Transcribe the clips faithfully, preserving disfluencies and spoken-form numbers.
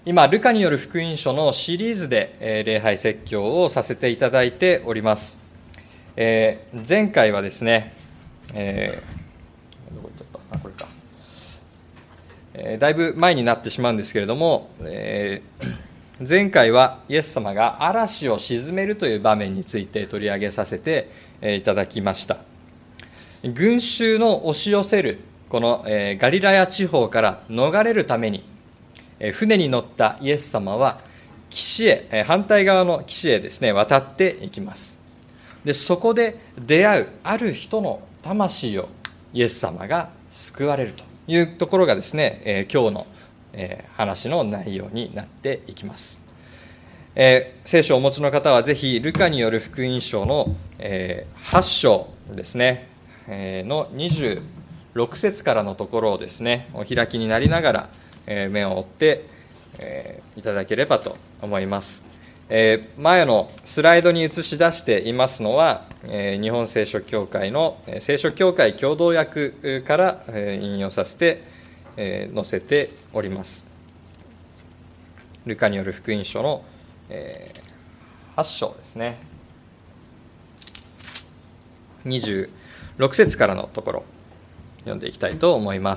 今、ルカによる福音書のシリーズで、えー、礼拝説教をさせていただいております。えー、前回はですね、えー、どこ行っちゃったあこれか、えー、だいぶ前になってしまうんですけれども、えー、前回はイエス様が嵐を鎮めるという場面について取り上げさせていただきました。群衆の押し寄せるこの、えー、ガリラヤ地方から逃れるために船に乗ったイエス様は岸へ、反対側の岸へですね渡っていきます。でそこで出会うある人の魂をイエス様が救われるというところがですね、えー、今日の、えー、話の内容になっていきます。えー、聖書をお持ちの方はぜひルカによる福音書の、えー、はち章ですね、えー、のにじゅうろく節からのところをですねお開きになりながら目を追って、えー、いただければと思います。えー、前のスライドに映し出していますのは、えー、日本聖書協会の聖書協会共同訳から、えー、引用させて、えー、載せております。ルカによる福音書の、えー、はち章ですね、にじゅうろく節からのところ読んでいきたいと思います。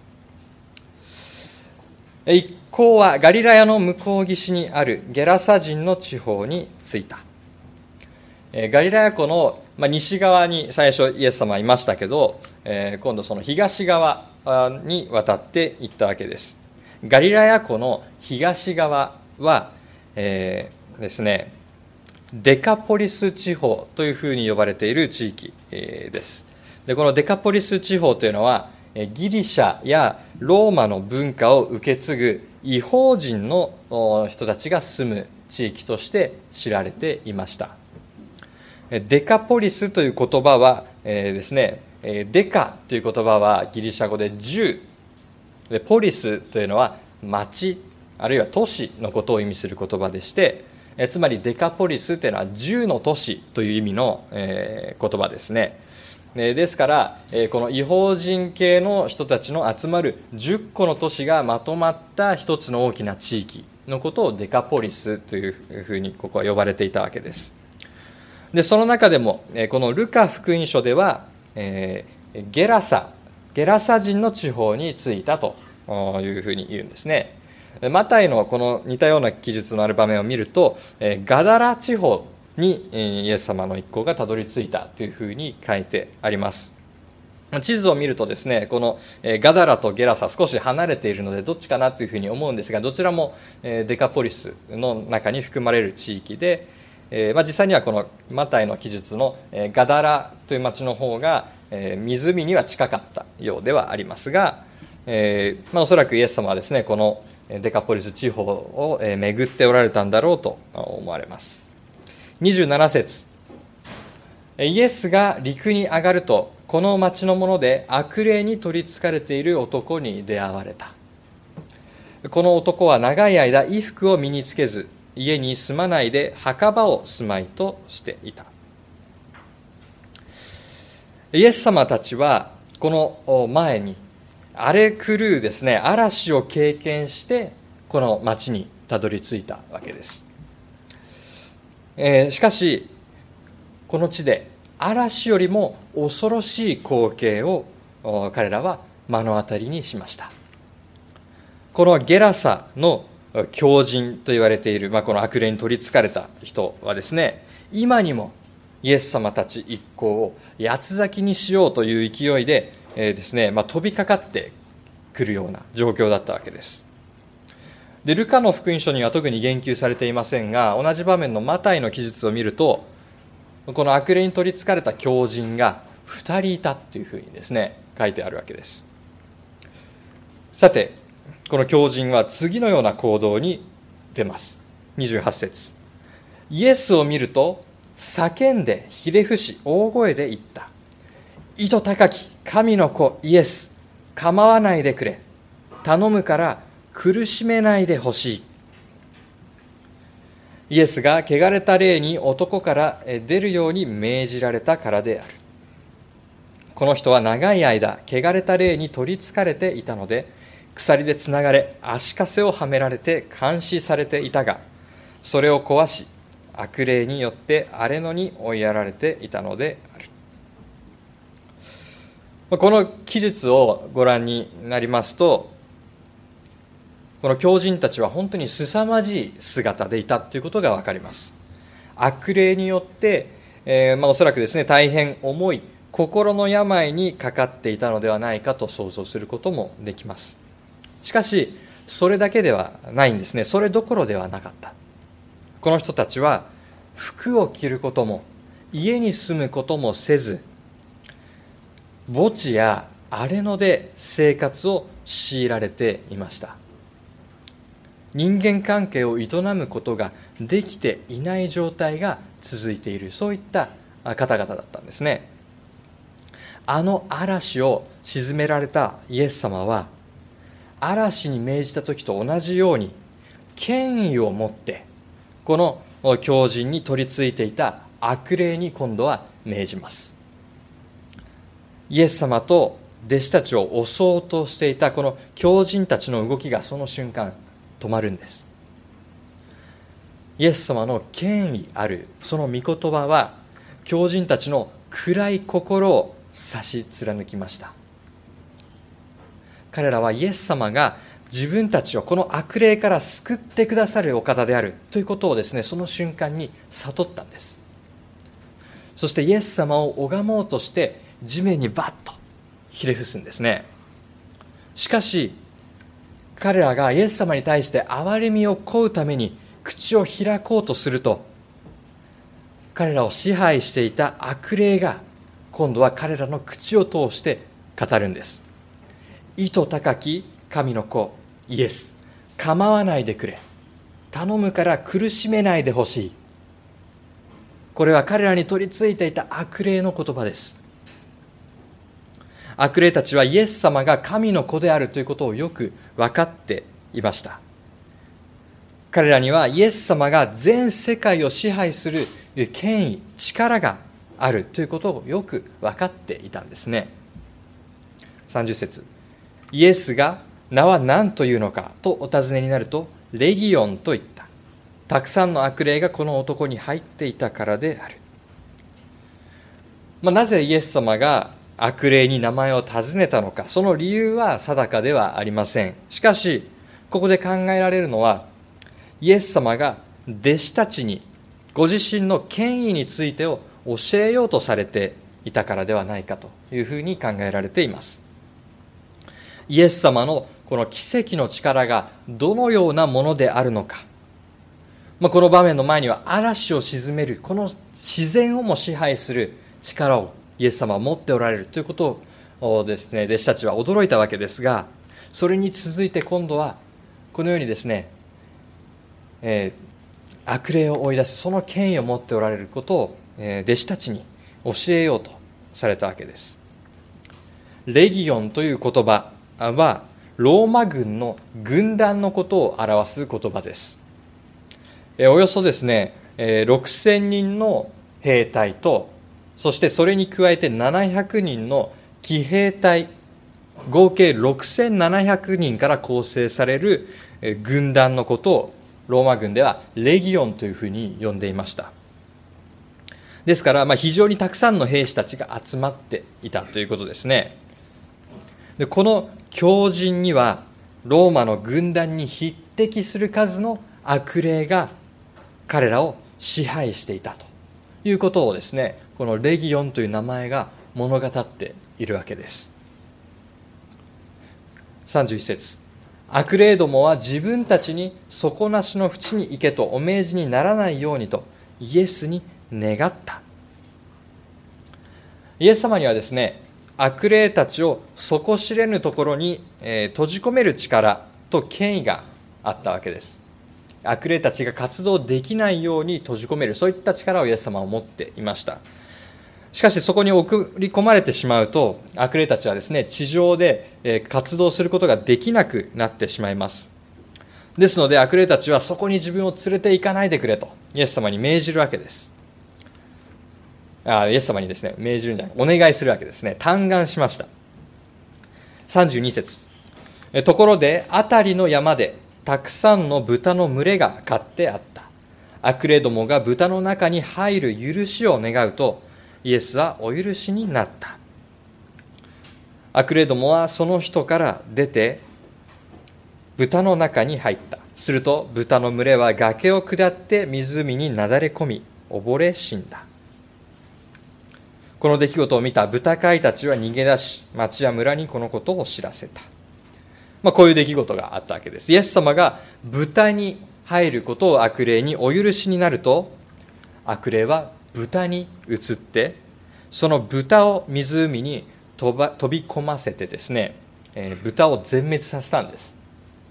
一行はガリラヤの向こう岸にあるゲラサ人の地方に着いた。ガリラヤ湖の西側に最初イエス様はいましたけど、今度その東側に渡っていったわけです。ガリラヤ湖の東側は、えー、ですねデカポリス地方というふうに呼ばれている地域です。でこのデカポリス地方というのはギリシャやローマの文化を受け継ぐ異邦人の人たちが住む地域として知られていました。デカポリスという言葉は、えーですね、デカという言葉はギリシャ語でじゅうで、ポリスというのは町あるいは都市のことを意味する言葉でして、えつまりデカポリスというのはじゅうの都市という意味の、えー、言葉ですね。ですからこの異邦人系の人たちの集まるじゅっこの都市がまとまった一つの大きな地域のことをデカポリスというふうにここは呼ばれていたわけです。でその中でもこのルカ福音書ではゲラサゲラサ人の地方に着いたというふうに言うんですね。マタイのこの似たような記述のある場面を見るとガダラ地方にイエス様の一行がたどり着いたというふうに書いてあります。地図を見るとですね、このガダラとゲラサ少し離れているのでどっちかなというふうに思うんですが、どちらもデカポリスの中に含まれる地域で、まあ、実際にはこのマタイの記述のガダラという町の方が湖には近かったようではありますが、えーまあ、おそらくイエス様はですねこのデカポリス地方を巡っておられたんだろうと思われます。にじゅうなな節、イエスが陸に上がるとこの町の者で悪霊に取りつかれている男に出会われた。この男は長い間衣服を身につけず家に住まないで墓場を住まいとしていた。イエス様たちはこの前に荒れ狂うですね嵐を経験してこの町にたどり着いたわけです。えー、しかしこの地で嵐よりも恐ろしい光景を彼らは目の当たりにしました。このゲラサの狂人と言われている、まあ、この悪霊に取りつかれた人はですね今にもイエス様たち一行を八つ裂きにしようという勢いで、えーですねまあ、飛びかかってくるような状況だったわけです。でルカの福音書には特に言及されていませんが、同じ場面のマタイの記述を見るとこの悪霊に取りつかれた狂人がふたりいたというふうにですね書いてあるわけです。さてこの狂人は次のような行動に出ます。にじゅうはち節、イエスを見ると叫んでひれ伏し大声で言った。意図高き神の子イエス、構わないでくれ、頼むから苦しめないでほしい。イエスが汚れた霊に男から出るように命じられたからである。この人は長い間汚れた霊に取りつかれていたので、 鎖でつながれ、足かせをはめられて監視されていたが、それを壊し、悪霊によって荒れ野に追いやられていたのである。この記述をご覧になりますと、この狂人たちは本当に凄まじい姿でいたということが分かります。悪霊によって、えーまあ、おそらくですね、大変重い心の病にかかっていたのではないかと想像することもできます。しかし、それだけではないんですね。それどころではなかった。この人たちは服を着ることも家に住むこともせず、墓地や荒れ野で生活を強いられていました。人間関係を営むことができていない状態が続いている、そういった方々だったんですね。あの嵐を鎮められたイエス様は、嵐に命じた時と同じように権威を持ってこの狂人に取り付いていた悪霊に今度は命じます。イエス様と弟子たちを襲おうとしていたこの狂人たちの動きがその瞬間止まるんです。イエス様の権威あるその御言葉は、狂人たちの暗い心を差し貫きました。彼らはイエス様が自分たちをこの悪霊から救ってくださるお方であるということをですね、その瞬間に悟ったんです。そしてイエス様を拝もうとして地面にバッとひれ伏すんですね。しかし彼らがイエス様に対して憐れみを請うために口を開こうとすると、彼らを支配していた悪霊が今度は彼らの口を通して語るんです。意図高き神の子イエス、構わないでくれ、頼むから苦しめないでほしい。これは彼らに取り付いていた悪霊の言葉です。悪霊たちはイエス様が神の子であるということをよく分かっていました。彼らにはイエス様が全世界を支配する権威、力があるということをよく分かっていたんですね。さんじゅっ節、イエスが名は何というのかとお尋ねになると、レギオンと言った。たくさんの悪霊がこの男に入っていたからである。まあ、なぜイエス様が悪霊に名前を尋ねたのか、その理由は定かではありません。しかしここで考えられるのは、イエス様が弟子たちにご自身の権威についてを教えようとされていたからではないかというふうに考えられています。イエス様のこの奇跡の力がどのようなものであるのか、まあ、この場面の前には嵐を鎮める、この自然をも支配する力をイエス様は持っておられるということをですね、弟子たちは驚いたわけですが、それに続いて今度はこのようにですね、えー、悪霊を追い出すその権威を持っておられることを、えー、弟子たちに教えようとされたわけです。レギオンという言葉はローマ軍の軍団のことを表す言葉です。えー、およそですね、えー、ろくせんにんの兵隊と、そしてそれに加えてななひゃくにんの騎兵隊、合計ろくせんななひゃくにんから構成される軍団のことをローマ軍ではレギオンというふうに呼んでいました。ですから、まあ、非常にたくさんの兵士たちが集まっていたということですね。で、この狂人にはローマの軍団に匹敵する数の悪霊が彼らを支配していたということをですね、このレギオンという名前が物語っているわけです。さんじゅういち節、悪霊どもは自分たちに底なしの淵に行けとお命じにならないようにとイエスに願った。イエス様にはですね、悪霊たちを底知れぬところに、えー、閉じ込める力と権威があったわけです。悪霊たちが活動できないように閉じ込める、そういった力をイエス様は持っていました。しかしそこに送り込まれてしまうと、悪霊たちはですね、地上で活動することができなくなってしまいます。ですので悪霊たちはそこに自分を連れて行かないでくれとイエス様に命じるわけです。あイエス様にですね、命じるんじゃない、お願いするわけですね。嘆願しました。さんじゅうに節、 ところで辺りの山でたくさんの豚の群れが飼ってあった。悪霊どもが豚の中に入る許しを願うと、イエスはお許しになった。悪霊どもはその人から出て豚の中に入った。すると豚の群れは崖を下って湖になだれ込み、溺れ死んだ。この出来事を見た豚飼いたちは逃げ出し、町や村にこのことを知らせた。まあ、こういう出来事があったわけです。イエス様が豚に入ることを悪霊にお許しになると、悪霊は豚に移って、その豚を湖に飛ば飛び込ませてですね、えー、豚を全滅させたんです。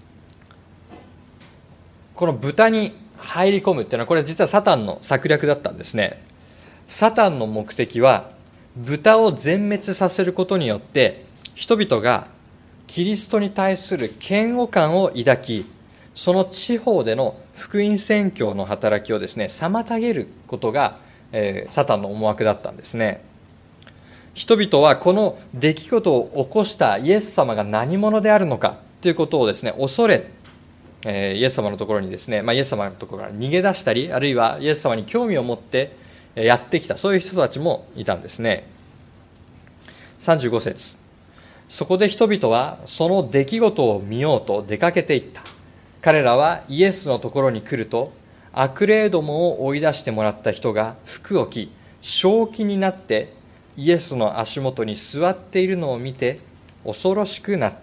この豚に入り込むっていうのは、これ実はサタンの策略だったんですね。サタンの目的は豚を全滅させることによって、人々がキリストに対する嫌悪感を抱き、その地方での福音宣教の働きをですね、妨げることが、えー、サタンの思惑だったんですね。人々はこの出来事を起こしたイエス様が何者であるのかということをですね、恐れ、えー、イエス様のところにですね、まあ、イエス様のところから逃げ出したり、あるいはイエス様に興味を持ってやってきた、そういう人たちもいたんですね。さんじゅうご節、そこで人々はその出来事を見ようと出かけていった。彼らはイエスのところに来ると、悪霊どもを追い出してもらった人が服を着、正気になってイエスの足元に座っているのを見て恐ろしくなった。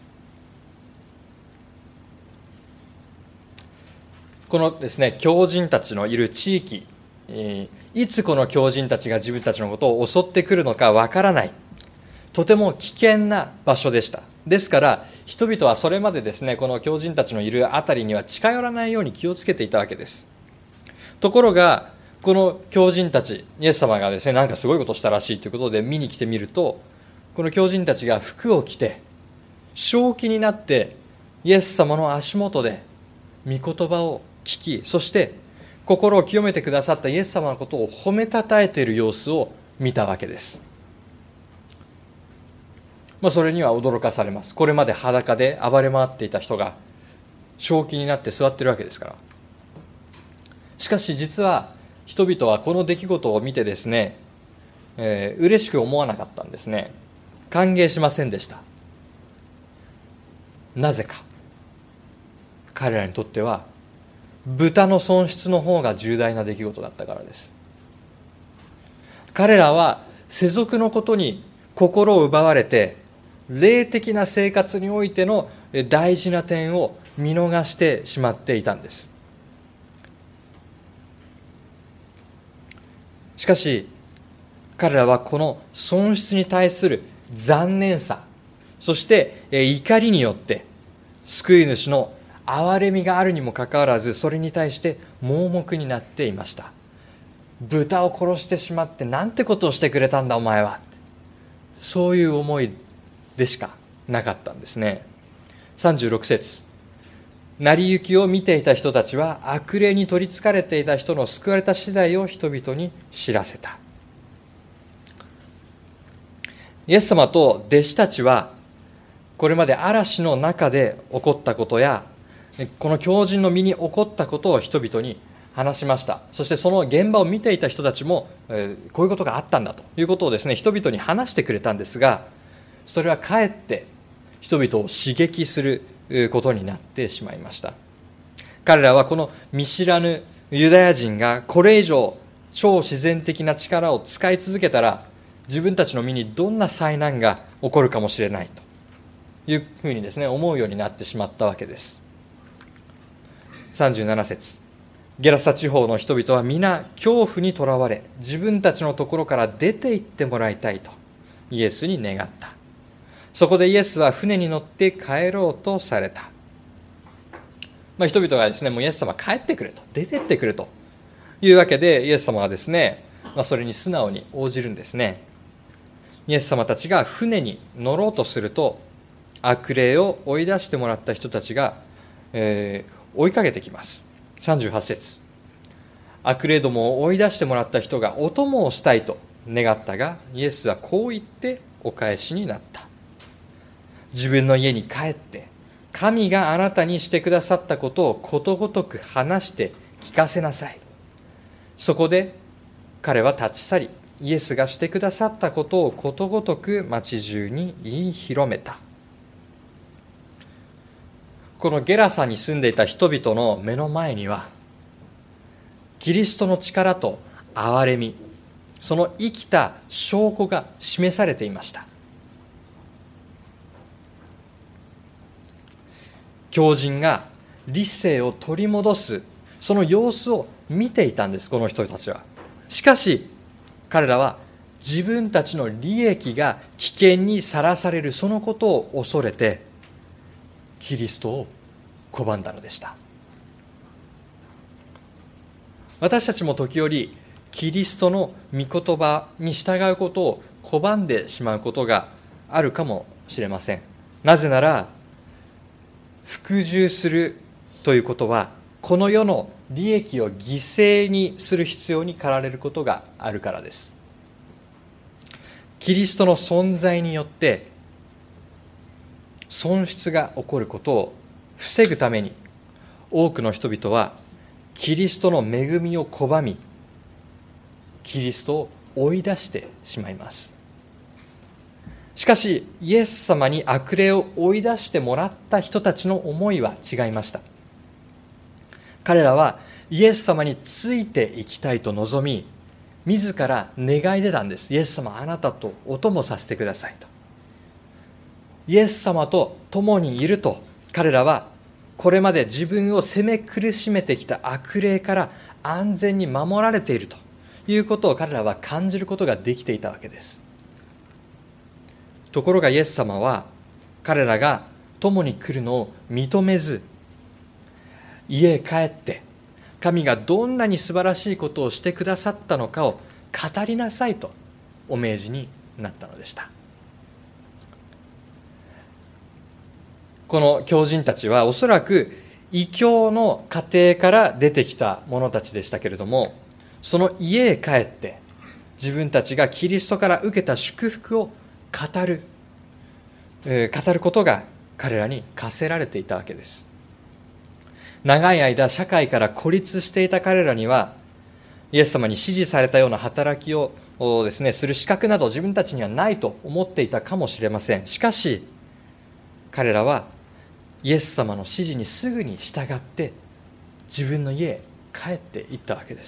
このですね、狂人たちのいる地域、いつこの狂人たちが自分たちのことを襲ってくるのかわからない、とても危険な場所でした。ですから人々はそれまでですね、この狂人たちのいるあたりには近寄らないように気をつけていたわけです。ところがこの狂人たち、イエス様がですね、なんかすごいことをしたらしいということで見に来てみると、この狂人たちが服を着て正気になってイエス様の足元で御言葉を聞き、そして心を清めてくださったイエス様のことを褒めたたえている様子を見たわけです。まあ、それには驚かされます。これまで裸で暴れ回っていた人が正気になって座っているわけですから。しかし実は人々はこの出来事を見てですね、えー、嬉しく思わなかったんですね。歓迎しませんでした。なぜか。彼らにとっては豚の損失の方が重大な出来事だったからです。彼らは世俗のことに心を奪われて、霊的な生活においての大事な点を見逃してしまっていたんです。しかし彼らはこの損失に対する残念さ、そして怒りによって救い主の憐れみがあるにもかかわらず、それに対して盲目になっていました。豚を殺してしまってなんてことをしてくれたんだお前は、そういう思いでしかなかったんですね。さんじゅうろく節、成り行きを見ていた人たちは悪霊に取りつかれていた人の救われた次第を人々に知らせた。イエス様と弟子たちはこれまで嵐の中で起こったことや、この狂人の身に起こったことを人々に話しました。そしてその現場を見ていた人たちも、えー、こういうことがあったんだということをですね、人々に話してくれたんですが、それはかえって人々を刺激することになってしまいました。彼らはこの見知らぬユダヤ人がこれ以上超自然的な力を使い続けたら、自分たちの身にどんな災難が起こるかもしれないというふうにですね、思うようになってしまったわけです。さんじゅうなな節、ゲラサ地方の人々は皆恐怖にとらわれ、自分たちのところから出て行ってもらいたいとイエスに願った。そこでイエスは船に乗って帰ろうとされた。まあ、人々がですね、もうイエス様帰ってくれと、出てってくれというわけで、イエス様はですね、まあ、それに素直に応じるんですね。イエス様たちが船に乗ろうとすると、悪霊を追い出してもらった人たちが、えー追いかけてきます。さんじゅうはち節、悪霊どもを追い出してもらった人がお供をしたいと願ったが、イエスはこう言ってお返しになった。 自分の家に帰って神があなたにしてくださったことをことごとく話して聞かせなさい。そこで彼は立ち去り、イエスがしてくださったことをことごとく町中に言い広めた。このゲラサに住んでいた人々の目の前には、キリストの力と憐れみ、その生きた証拠が示されていました。狂人が理性を取り戻す、その様子を見ていたんです、この人たちは。しかし彼らは自分たちの利益が危険にさらされるそのことを恐れてキリストを拒んだのでした。私たちも時折キリストの御言葉に従うことを拒んでしまうことがあるかもしれません。なぜなら服従するということはこの世の利益を犠牲にする必要に駆られることがあるからです。キリストの存在によって損失が起こることを防ぐために多くの人々はキリストの恵みを拒み、キリストを追い出してしまいます。しかしイエス様に悪霊を追い出してもらった人たちの思いは違いました。彼らはイエス様についていきたいと望み、自ら願い出たんです。イエス様、あなたとお供させてくださいと。イエス様と共にいると彼らはこれまで自分を責め苦しめてきた悪霊から安全に守られているということを彼らは感じることができていたわけです。ところがイエス様は彼らが共に来るのを認めず、家へ帰って神がどんなに素晴らしいことをしてくださったのかを語りなさいとお命じになったのでした。この狂人たちはおそらく異教の家庭から出てきた者たちでしたけれども、その家へ帰って自分たちがキリストから受けた祝福を語る、えー、語ることが彼らに課せられていたわけです。長い間社会から孤立していた彼らにはイエス様に指示されたような働きをですね、する資格など自分たちにはないと思っていたかもしれません。しかし彼らはイエス様の指示にすぐに従って自分の家へ帰っていったわけです。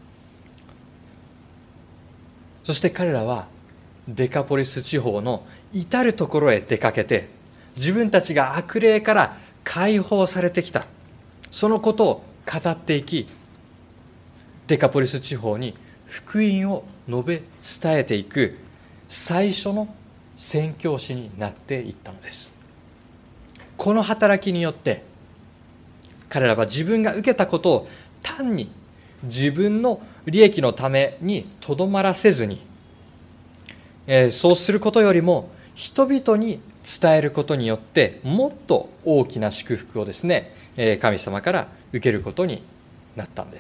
そして彼らはデカポリス地方の至るところへ出かけて、自分たちが悪霊から解放されてきたそのことを語っていき、デカポリス地方に福音を述べ伝えていく最初の宣教師になっていったのです。この働きによって彼らは自分が受けたことを単に自分の利益のためにとどまらせずに、えー、そうすることよりも人々に伝えることによってもっと大きな祝福をですね、えー、神様から受けることになったんです。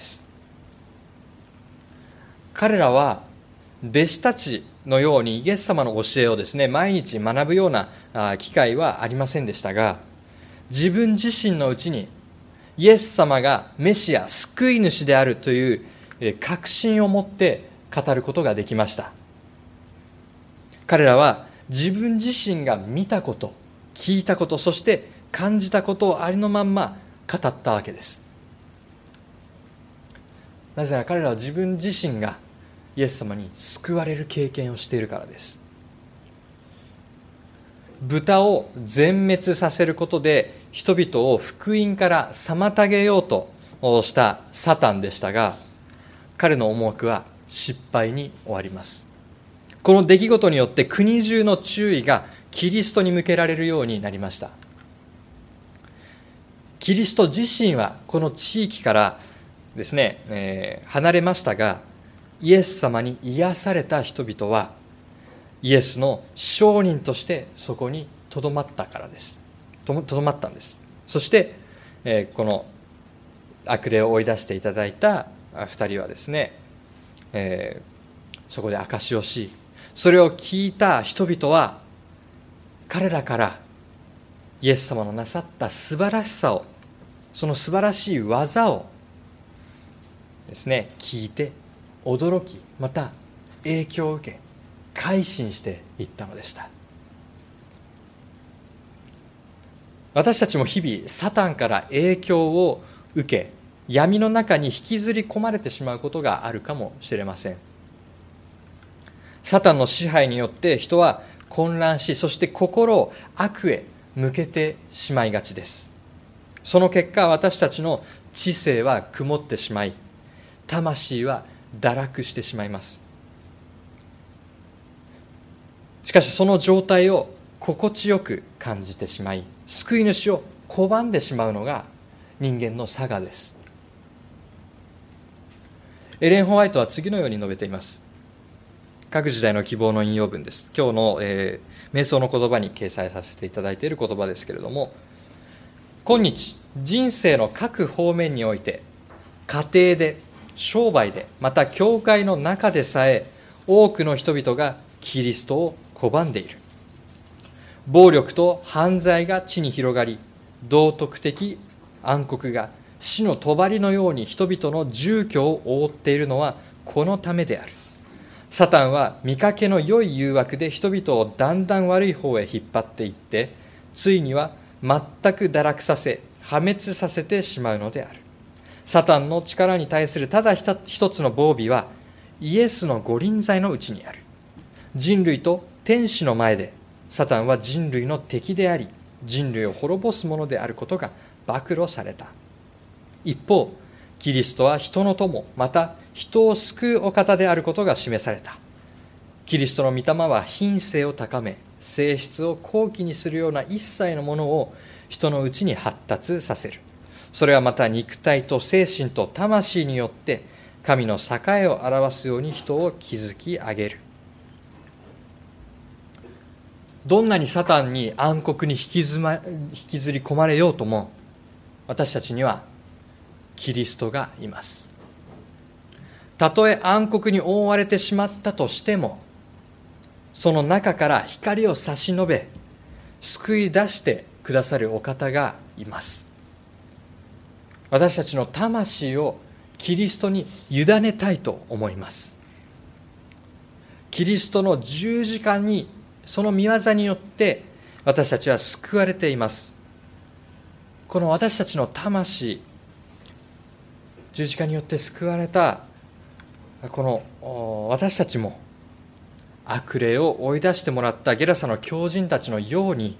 彼らは弟子たちのようにイエス様の教えをですね毎日学ぶような機会はありませんでしたが、自分自身のうちにイエス様がメシア、救い主であるという確信を持って語ることができました。彼らは自分自身が見たこと、聞いたこと、そして感じたことをありのまんま語ったわけです。なぜなら彼らは自分自身がイエス様に救われる経験をしているからです。豚を全滅させることで人々を福音から妨げようとしたサタンでしたが、彼の思惑は失敗に終わります。この出来事によって国中の注意がキリストに向けられるようになりました。キリスト自身はこの地域からですね、えー、離れましたが、イエス様に癒された人々はイエスの証人としてそこにとどまったからです。とどまったんです。そして、えー、この悪霊を追い出していただいた二人はですね、えー、そこで証しをし、それを聞いた人々は彼らからイエス様のなさった素晴らしさを、その素晴らしい技をですね、聞いて驚き、また影響を受け改心していったのでした。私たちも日々サタンから影響を受け、闇の中に引きずり込まれてしまうことがあるかもしれません。サタンの支配によって人は混乱し、そして心を悪へ向けてしまいがちです。その結果、私たちの知性は曇ってしまい、魂は堕落してしまいます。しかしその状態を心地よく感じてしまい、救い主を拒んでしまうのが人間の性です。エレン・ホワイトは次のように述べています。各時代の希望の引用文です。今日の、えー、瞑想の言葉に掲載させていただいている言葉ですけれども、今日人生の各方面において、家庭で、商売で、また教会の中でさえ多くの人々がキリストを拒んでいる。暴力と犯罪が地に広がり、道徳的暗黒が死の帳のように人々の住居を覆っているのはこのためである。サタンは見かけの良い誘惑で人々をだんだん悪い方へ引っ張っていって、ついには全く堕落させ破滅させてしまうのである。サタンの力に対するただ一つの防備はイエスの御臨在のうちにある。人類と天使の前でサタンは人類の敵であり、人類を滅ぼすものであることが暴露された。一方、キリストは人の友、また人を救うお方であることが示された。キリストの御霊は品性を高め、性質を高貴にするような一切のものを人のうちに発達させる。それはまた肉体と精神と魂によって神の栄を表すように人を築き上げる。どんなにサタンに暗黒に引きずま、引きずり込まれようとも、私たちにはキリストがいます。たとえ暗黒に覆われてしまったとしても、その中から光を差し伸べ、救い出してくださるお方がいます。私たちの魂をキリストに委ねたいと思います。キリストの十字架に、その御業によって私たちは救われています。この私たちの魂、十字架によって救われたこの私たちも、悪霊を追い出してもらったゲラサの狂人たちのように、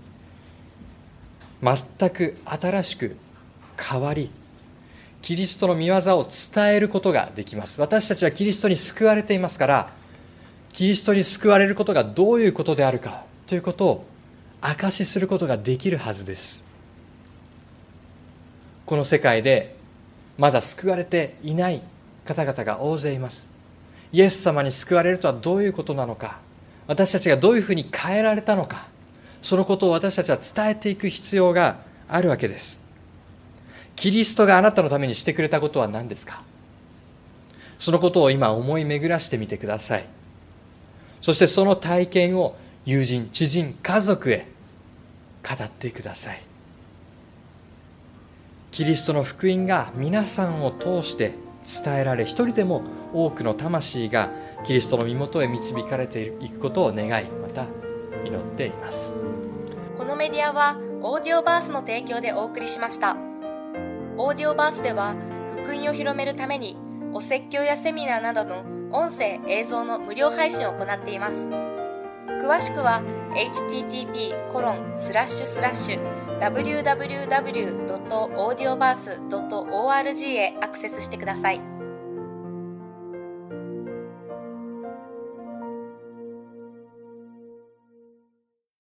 全く新しく変わり、キリストの御業を伝えることができます。私たちはキリストに救われていますから、キリストに救われることがどういうことであるかということを証しすることができるはずです。この世界でまだ救われていない方々が大勢います。イエス様に救われるとはどういうことなのか、私たちがどういうふうに変えられたのか、そのことを私たちは伝えていく必要があるわけです。キリストがあなたのためにしてくれたことは何ですか？そのことを今思い巡らしてみてください。そしてその体験を友人、知人、家族へ語ってください。キリストの福音が皆さんを通して伝えられ、一人でも多くの魂がキリストの身元へ導かれていくことを願い、また祈っています。 このメディアはオーディオバースの提供でお送りしました。オーディオバースでは福音を広めるためにお説教やセミナーなどの音声映像の無料配信を行っています。詳しくは エイチティーティーピーコロンスラッシュスラッシュダブリューダブリューダブリュードットオーディオバースドットオーアールジー へアクセスしてください。